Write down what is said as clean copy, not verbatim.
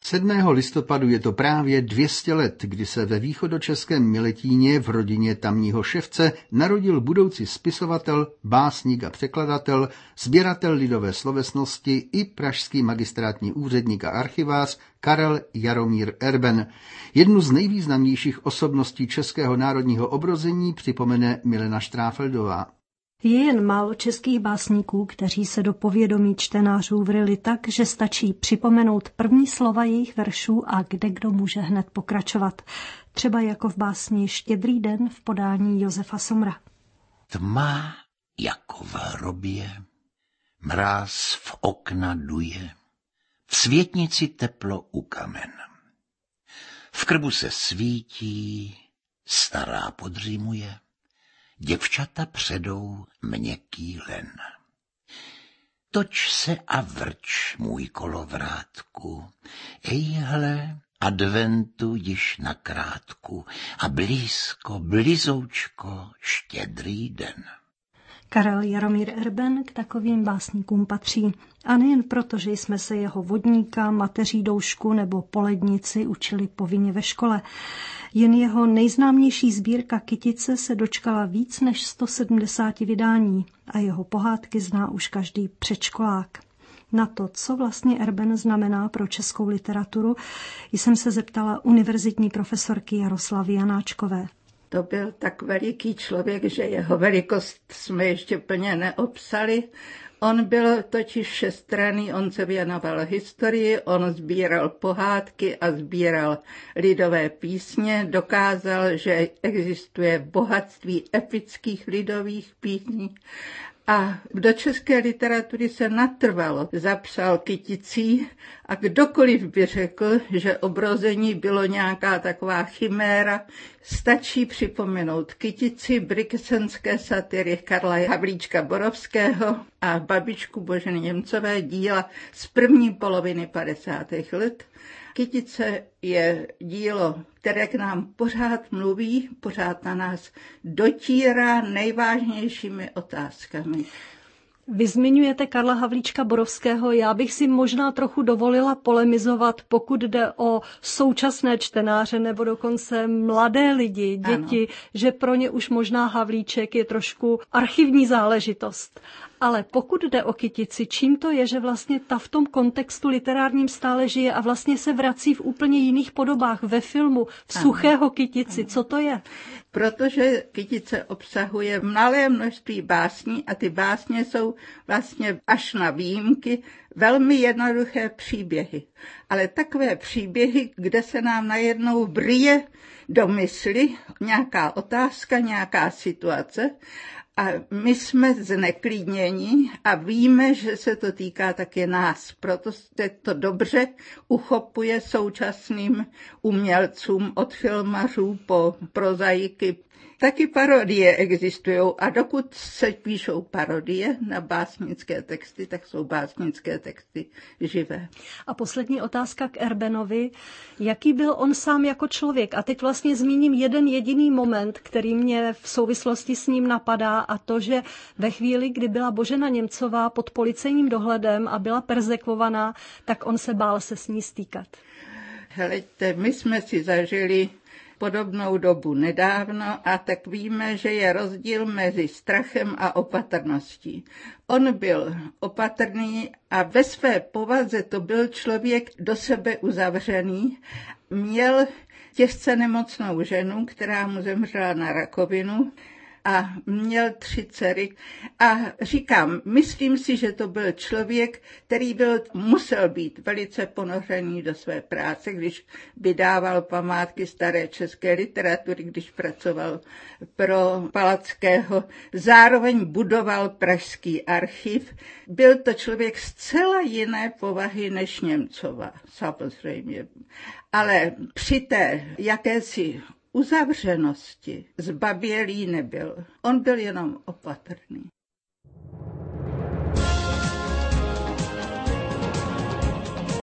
7. listopadu je to právě 200 let, kdy se ve východočeském Miletíně v rodině tamního ševce narodil budoucí spisovatel, básník a překladatel, sběratel lidové slovesnosti i pražský magistrátní úředník a archivář Karel Jaromír Erben. Jednu z nejvýznamnějších osobností českého národního obrození připomene Milena Štráfeldová. Je jen málo českých básníků, kteří se do povědomí čtenářů vryli tak, že stačí připomenout první slova jejich veršů a kdekdo může hned pokračovat. Třeba jako v básni Štědrý den v podání Josefa Somra. Tma jako v hrobě, mráz v okna duje, v světnici teplo u kamen. V krbu se svítí, stará podřímuje, děvčata předou měkký len. Toč se a vrč, můj kolovrátku, ejhle, adventu již na krátku a blízko, blizoučko, štědrý den. Karel Jaromír Erben k takovým básníkům patří. A nejen proto, že jsme se jeho vodníka, mateří doušku nebo polednici učili povinně ve škole. Jen jeho nejznámější sbírka Kytice se dočkala víc než 170 vydání a jeho pohádky zná už každý předškolák. Na to, co vlastně Erben znamená pro českou literaturu, jsem se zeptala univerzitní profesorky Jaroslavy Janáčkové. To byl tak veliký člověk, že jeho velikost jsme ještě plně neobsali. On byl totiž všestranný, on se věnoval historii, on sbíral pohádky a sbíral lidové písně, dokázal, že existuje bohatství epických lidových písní. A do české literatury se natrvalo zapsal Kyticí a kdokoliv by řekl, že obrození bylo nějaká taková chiméra, stačí připomenout Kytici, brixenské satyry Karla Havlíčka Borovského a babičku Boženy Němcové, díla z první poloviny 50. let. Kytice je dílo, které k nám pořád mluví, pořád na nás dotírá nejvážnějšími otázkami. Vy zmiňujete Karla Havlíčka Borovského, já bych si možná trochu dovolila polemizovat, pokud jde o současné čtenáře nebo dokonce mladé lidi, děti, ano. Že pro ně už možná Havlíček je trošku archivní záležitost. Ale pokud jde o Kytici, čím to je, že vlastně ta v tom kontextu literárním stále žije a vlastně se vrací v úplně jiných podobách, ve filmu, v Suchého Kytici, co to je? Protože Kytice obsahuje malé množství básní a ty básně jsou vlastně až na výjimky velmi jednoduché příběhy. Ale takové příběhy, kde se nám najednou vrije do mysli nějaká otázka, nějaká situace, a my jsme zneklidněni a víme, že se to týká také nás. Proto se to dobře uchopuje současným umělcům od filmařů po prozaiky. Taky parodie existují a dokud se píšou parodie na básnické texty, tak jsou básnické texty živé. A poslední otázka k Erbenovi. Jaký byl on sám jako člověk? A teď vlastně zmíním jeden jediný moment, který mě v souvislosti s ním napadá, a to, že ve chvíli, kdy byla Božena Němcová pod policejním dohledem a byla perzekvovaná, tak on se bál se s ní stýkat. Helejte, my jsme si zažili podobnou dobu nedávno a tak víme, že je rozdíl mezi strachem a opatrností. On byl opatrný a ve své povaze to byl člověk do sebe uzavřený. Měl těžce nemocnou ženu, která mu zemřela na rakovinu a měl 3 dcery. A říkám, myslím si, že to byl člověk, který musel být velice ponořený do své práce, když vydával památky staré české literatury, když pracoval pro Palackého. Zároveň budoval Pražský archiv. Byl to člověk zcela jiné povahy než Němcová, samozřejmě. Ale při té jakési uzavřenosti zbabělý nebyl. On byl jenom opatrný.